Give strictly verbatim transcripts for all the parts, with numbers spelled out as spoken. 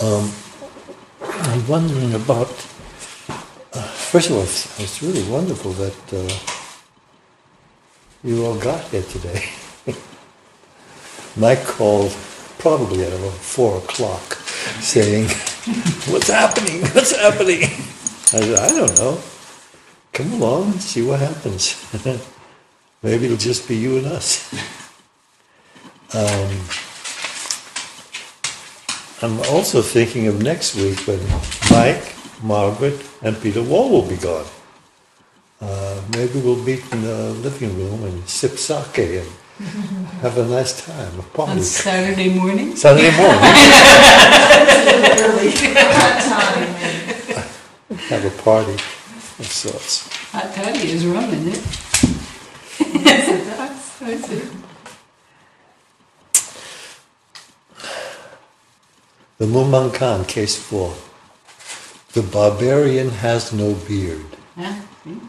Um, I'm wondering about, uh, first of all, it's really wonderful that uh, you all got here today. Mike called probably at about four o'clock saying, what's happening, what's happening? I said, I don't know. Come along and see what happens. Maybe it'll just be you and us. Um, I'm also thinking of next week when Mike, Margaret, and Peter Wall will be gone. Uh, maybe we'll meet in the living room and sip sake and have a nice time, a party. On Saturday morning? Saturday morning. Early. Hot time. Have a party of sorts. Hot toddy is rum, isn't it? Yes, it does. I see. The Mumonkan, case four. The barbarian has no beard. Huh?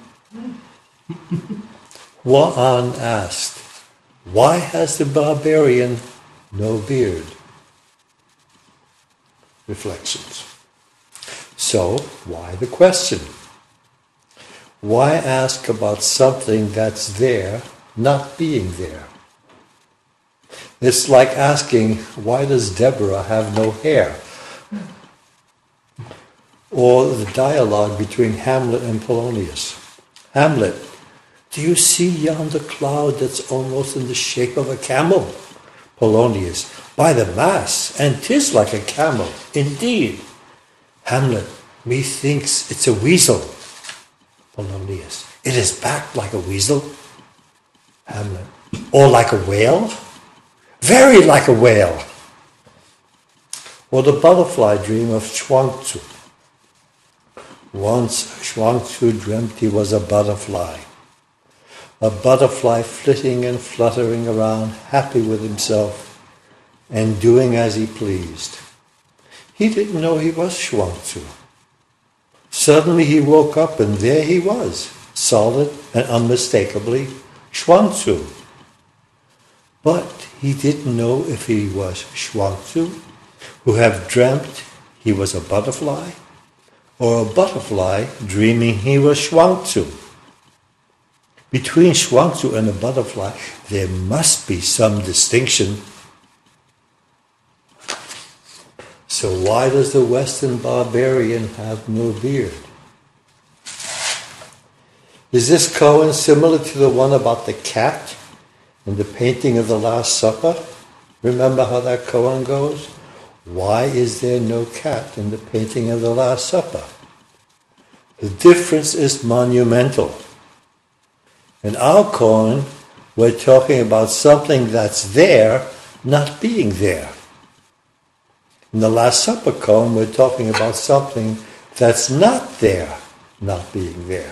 Wa'an asked, why has the barbarian no beard? Reflections. So, why the question? Why ask about something that's there not being there? It's like asking, why does Deborah have no hair? Or the dialogue between Hamlet and Polonius. Hamlet, do you see yonder cloud that's almost in the shape of a camel? Polonius, by the mass, and 'tis like a camel, indeed. Hamlet, methinks it's a weasel. Polonius, it is backed like a weasel. Hamlet, or like a whale? Very like a whale. Or the butterfly dream of Chuang-Tzu. Once Chuang-Tzu dreamt he was a butterfly. A butterfly flitting and fluttering around, happy with himself, and doing as he pleased. He didn't know he was Chuang-Tzu. Suddenly he woke up and there he was, solid and unmistakably Chuang-Tzu. But he didn't know if he was Chuang-Tzu, who had dreamt he was a butterfly, or a butterfly dreaming he was Chuang-Tzu. Between Chuang-Tzu and a butterfly, there must be some distinction. So why does the Western barbarian have no beard? Is this koan similar to the one about the cat in the painting of the Last Supper? Remember how that koan goes? Why is there no cat in the painting of the Last Supper? The difference is monumental. In our koan, we're talking about something that's there not being there. In the Last Supper koan, we're talking about something that's not there not being there.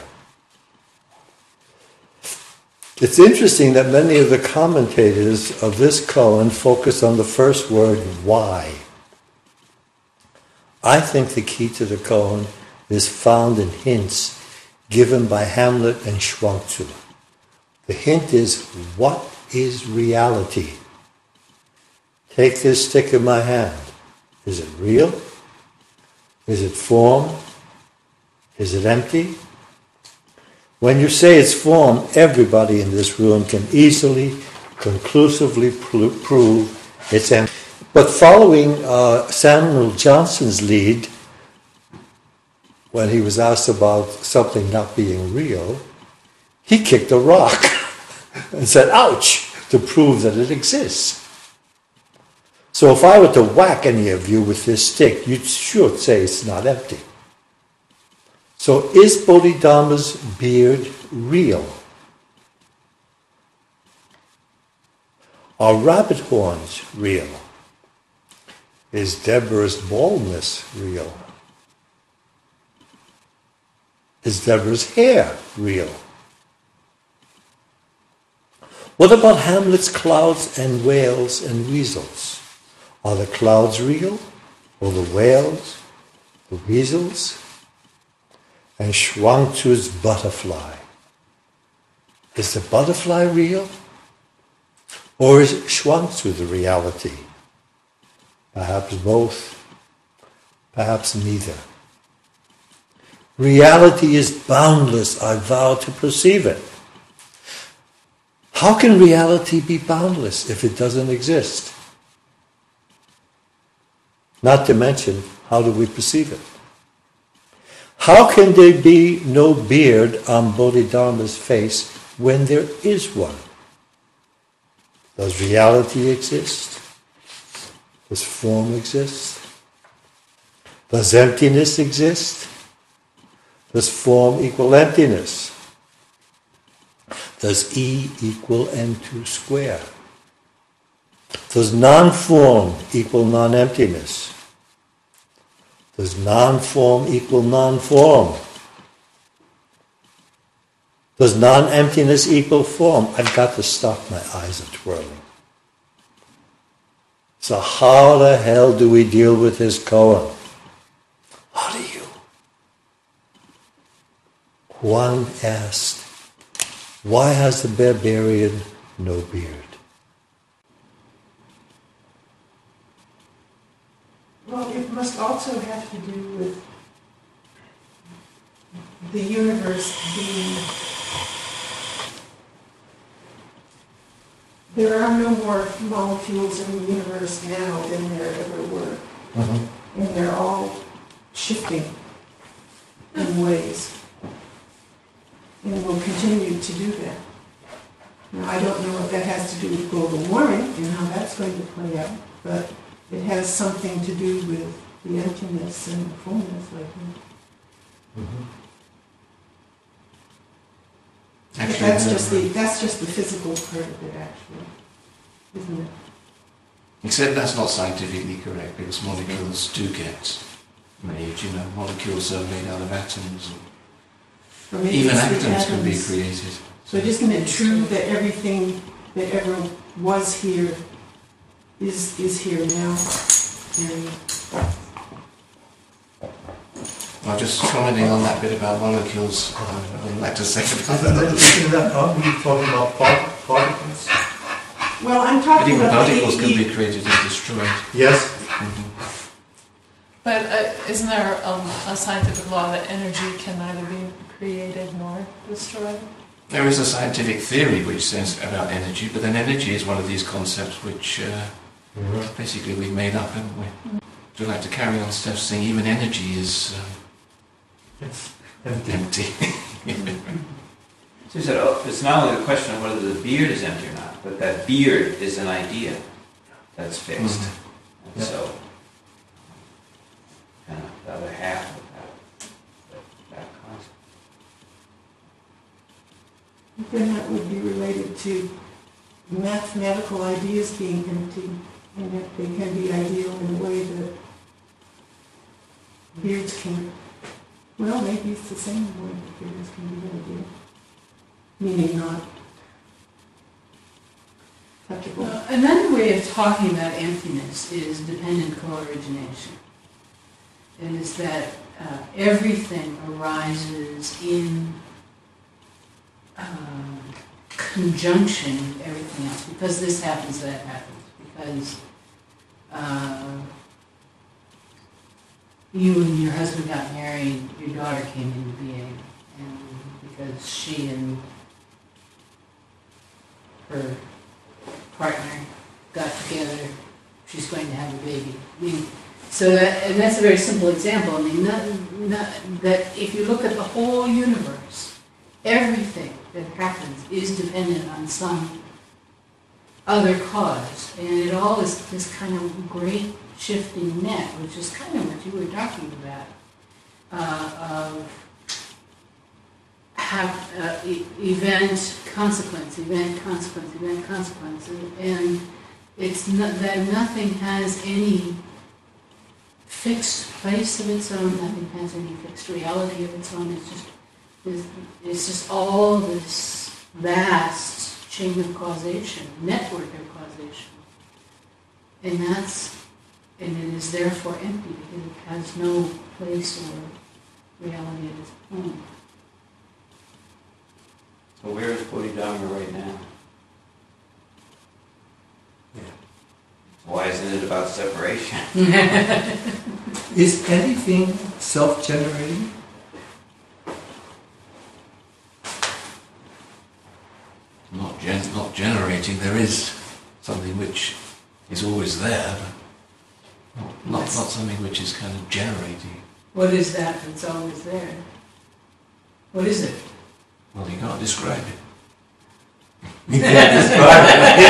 It's interesting that many of the commentators of this koan focus on the first word, why. I think the key to the koan is found in hints given by Hamlet and Chuang-Tzu. The hint is, what is reality? Take this stick in my hand. Is it real? Is it form? Is it empty? When you say it's form, everybody in this room can easily, conclusively prove it's empty. But following uh, Samuel Johnson's lead, when he was asked about something not being real, he kicked a rock and said, ouch, to prove that it exists. So if I were to whack any of you with this stick, you'd sure say it's not empty. So is Bodhidharma's beard real? Are rabbit horns real? Is Deborah's baldness real? Is Deborah's hair real? What about Hamlet's clouds and whales and weasels? Are the clouds real? Or the whales? The weasels? And Chuang-Tzu's butterfly. Is the butterfly real? Or is Chuang-Tzu the reality? Perhaps both. Perhaps neither. Reality is boundless. I vow to perceive it. How can reality be boundless if it doesn't exist? Not to mention, how do we perceive it? How can there be no beard on Bodhidharma's face when there is one? Does reality exist? Does form exist? Does emptiness exist? Does form equal emptiness? Does E equal N two square? Does non-form equal non-emptiness? Does non-form equal non-form? Does non-emptiness equal form? I've got to stop, my eyes are twirling. So how the hell do we deal with this koan? How do you? One asked, why has the barbarian no beard? Well, it must also have to do with the universe being... There are no more molecules in the universe now than there ever were. Mm-hmm. And they're all shifting in ways. And will continue to do that. Now, I don't know if that has to do with global warming and how that's going to play out, but it has something to do with the emptiness and the fullness, I think. Mm-hmm. Actually, that's just the that's just the physical part of it, actually, isn't it? Except that's not scientifically correct, because molecules do get made. You know, molecules are made out of atoms. Or maybe Even it's the atoms can be atoms. created. So isn't it true that everything that ever was here is is here now? And Well, just commenting on that bit about molecules, uh, I would like to say about that. Isn't that, aren't we talking about part- particles? well, I'm But talking even about particles the, can the, be created and destroyed. Yes. Mm-hmm. But uh, isn't there um, a scientific law that energy can neither be created nor destroyed? There is a scientific theory which says about energy, but then energy is one of these concepts which uh, Mm-hmm. basically we've made up, haven't we? Mm-hmm. Would you like to carry on, Steph, saying even energy is um, It's empty. empty? So he said, oh, it's not only the question of whether the beard is empty or not, but that beard is an idea that's fixed. Mm-hmm. And Yeah. so, kind of the other half of that, that, that concept. then that would be related to mathematical ideas being empty, and that they can be ideal in a way that beards can. Well, maybe it's the same way that beards can be ideal, meaning not touchable. Uh, another way of talking about emptiness is dependent co-origination. It is that uh, everything arises in um, conjunction with everything else. Because this happens, that happens. Because uh, you and your husband got married, your daughter came into being, and because she and her partner got together, she's going to have a baby. I mean, so that, and that's a very simple example. I mean, not, not, that if you look at the whole universe, everything that happens is dependent on some other cause, and it all is this kind of great shifting net, which is kind of what you were talking about, uh, of have uh, e- event, consequence, event, consequence, event, consequence, and, and it's not that nothing has any fixed place of its own, nothing has any fixed reality of its own. It's just it's, it's just all this vast chain of causation, network of causation, and that's and it is therefore empty because it has no place or reality of its own. So where is Bodhidharma right now? Yeah. Why isn't it about separation? Is anything self-generating? Not gen- not generating. There is something which is always there, but not not, not something which is kind of generating. What is that that's always there? What is it? Well, you can't describe it. You can't describe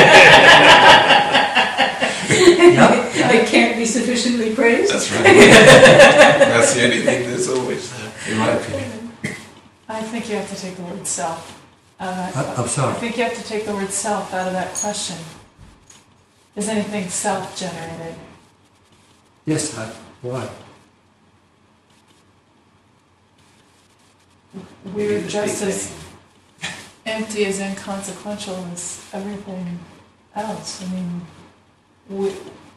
Yeah. It can't be sufficiently praised? That's right. That's the only thing that's always there, in my opinion. I think you have to take the word self out of that. I- I'm I sorry. think you have to take the word self out of that question. Is anything self-generated? Yes, I, why? We're Big just thing. as empty as inconsequential as everything else. I mean, we,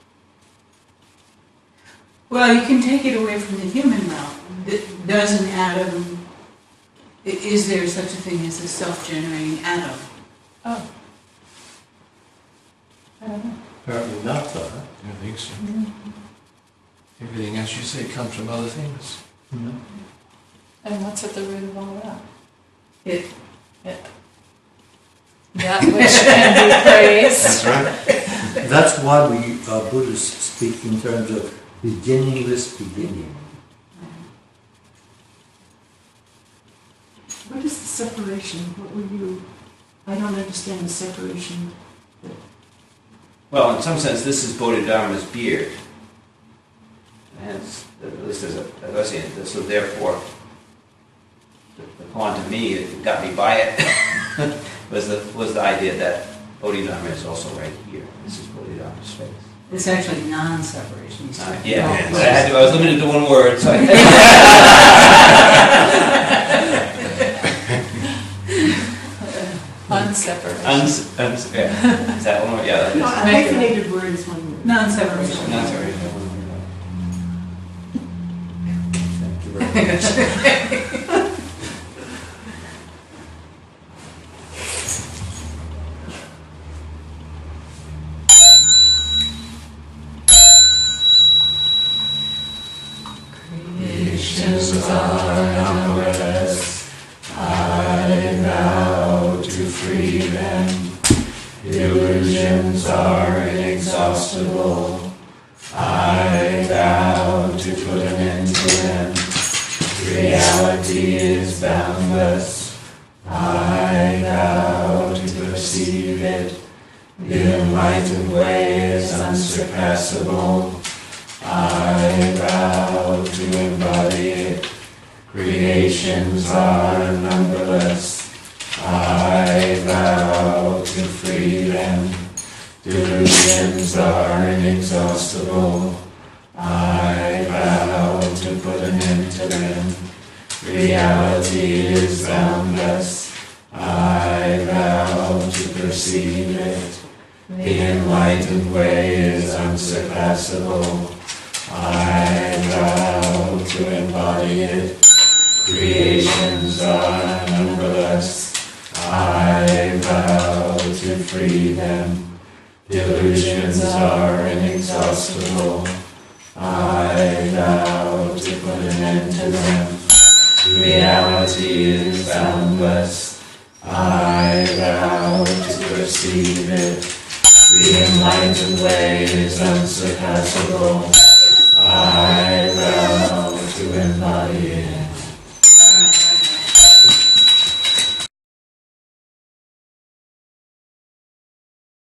Well, you can take it away from the human realm. D- Does an atom, i- is there such a thing as a self-generating atom? oh. I don't know. Apparently not, though. huh? I don't think so. Everything, as you say, comes from other things. And what's at the root of all that? It, That which can be praised. That's right. That's why we uh, Buddhists speak in terms of beginningless beginning. What is the separation? What were you, I don't understand the separation. Well, in some sense, this is Bodhidharma's beard. Hence, at least as, a, as I see it, so therefore, the, the point to me, it got me by it, was the was the idea that Bodhidharma is also right here. This is Bodhidharma's face. it's actually non-separation. you Uh, said. yeah, Yes. I, had to, I was limited to one word, so I Unseparated. uns, uns, yeah. Is that one word? Yeah, that No, is. a hyphenated word is one word. Non-separation. No, sorry. Thank you very much. Creations are numberless. I vow to free them. Illusions are inexhaustible. I vow to put an end to them. Reality is boundless. I vow to perceive it. The enlightened way is unsurpassable. I vow to embody it. Creations are numberless. I vow to free them. Delusions are inexhaustible. I vow to put an end to them. Reality is boundless. I vow to perceive it. The enlightened way is unsurpassable. I vow to embody it. Creations are numberless. I vow to free them. Delusions are inexhaustible. I vow to put an end to them. Reality is boundless. I vow to perceive it. The enlightened way is unsurpassable. I vow to embody it.